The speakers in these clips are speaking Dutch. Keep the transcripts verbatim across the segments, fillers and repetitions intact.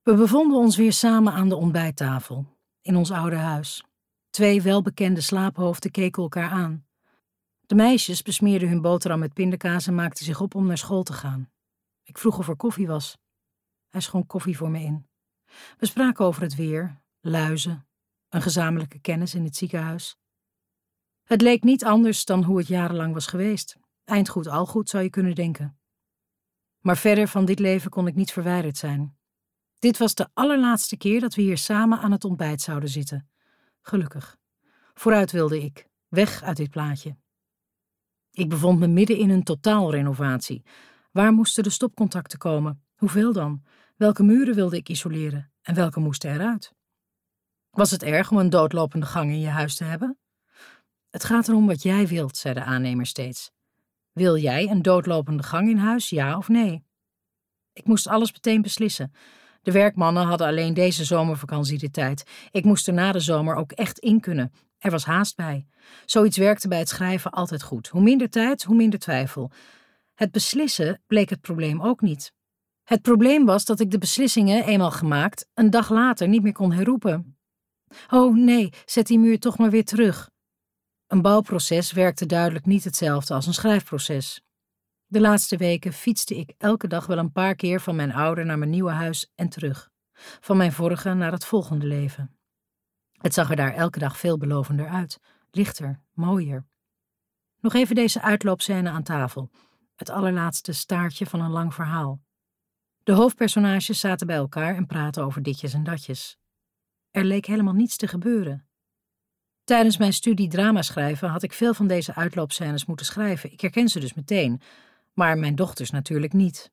We bevonden ons weer samen aan de ontbijttafel, in ons oude huis. Twee welbekende slaaphoofden keken elkaar aan. De meisjes besmeerden hun boterham met pindakaas en maakten zich op om naar school te gaan. Ik vroeg of er koffie was. Hij schonk koffie voor me in. We spraken over het weer, luizen, een gezamenlijke kennis in het ziekenhuis. Het leek niet anders dan hoe het jarenlang was geweest. Eindgoed al goed, zou je kunnen denken. Maar verder van dit leven kon ik niet verwijderd zijn. Dit was de allerlaatste keer dat we hier samen aan het ontbijt zouden zitten. Gelukkig. Vooruit wilde ik, weg uit dit plaatje. Ik bevond me midden in een totaalrenovatie. Waar moesten de stopcontacten komen? Hoeveel dan? Welke muren wilde ik isoleren? En welke moesten eruit? Was het erg om een doodlopende gang in je huis te hebben? Het gaat erom wat jij wilt, zei de aannemer steeds. Wil jij een doodlopende gang in huis, ja of nee? Ik moest alles meteen beslissen. De werkmannen hadden alleen deze zomervakantie de tijd. Ik moest er na de zomer ook echt in kunnen. Er was haast bij. Zoiets werkte bij het schrijven altijd goed. Hoe minder tijd, hoe minder twijfel. Het beslissen bleek het probleem ook niet. Het probleem was dat ik de beslissingen, eenmaal gemaakt, een dag later niet meer kon herroepen. Oh nee, zet die muur toch maar weer terug. Een bouwproces werkte duidelijk niet hetzelfde als een schrijfproces. De laatste weken fietste ik elke dag wel een paar keer van mijn oude naar mijn nieuwe huis en terug. Van mijn vorige naar het volgende leven. Het zag er daar elke dag veelbelovender uit. Lichter, mooier. Nog even deze uitloopscène aan tafel. Het allerlaatste staartje van een lang verhaal. De hoofdpersonages zaten bij elkaar en praten over ditjes en datjes. Er leek helemaal niets te gebeuren. Tijdens mijn studie drama schrijven had ik veel van deze uitloopscènes moeten schrijven. Ik herken ze dus meteen. Maar mijn dochters natuurlijk niet.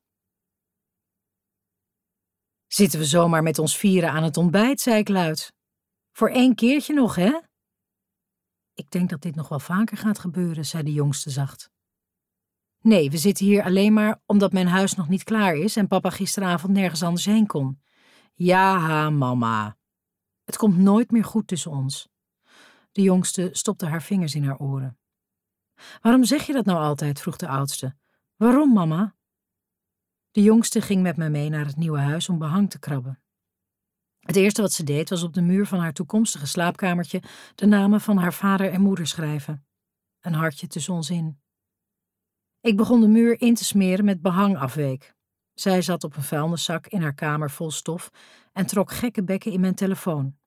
Zitten we zomaar met ons vieren aan het ontbijt, zei ik luid. Voor één keertje nog, hè? Ik denk dat dit nog wel vaker gaat gebeuren, zei de jongste zacht. Nee, we zitten hier alleen maar omdat mijn huis nog niet klaar is en papa gisteravond nergens anders heen kon. Ja, mama. Het komt nooit meer goed tussen ons. De jongste stopte haar vingers in haar oren. Waarom zeg je dat nou altijd, vroeg de oudste. Waarom, mama? De jongste ging met me mee naar het nieuwe huis om behang te krabben. Het eerste wat ze deed was op de muur van haar toekomstige slaapkamertje de namen van haar vader en moeder schrijven. Een hartje tussen ons in. Ik begon de muur in te smeren met behangafweek. Zij zat op een vuilniszak in haar kamer vol stof en trok gekke bekken in mijn telefoon.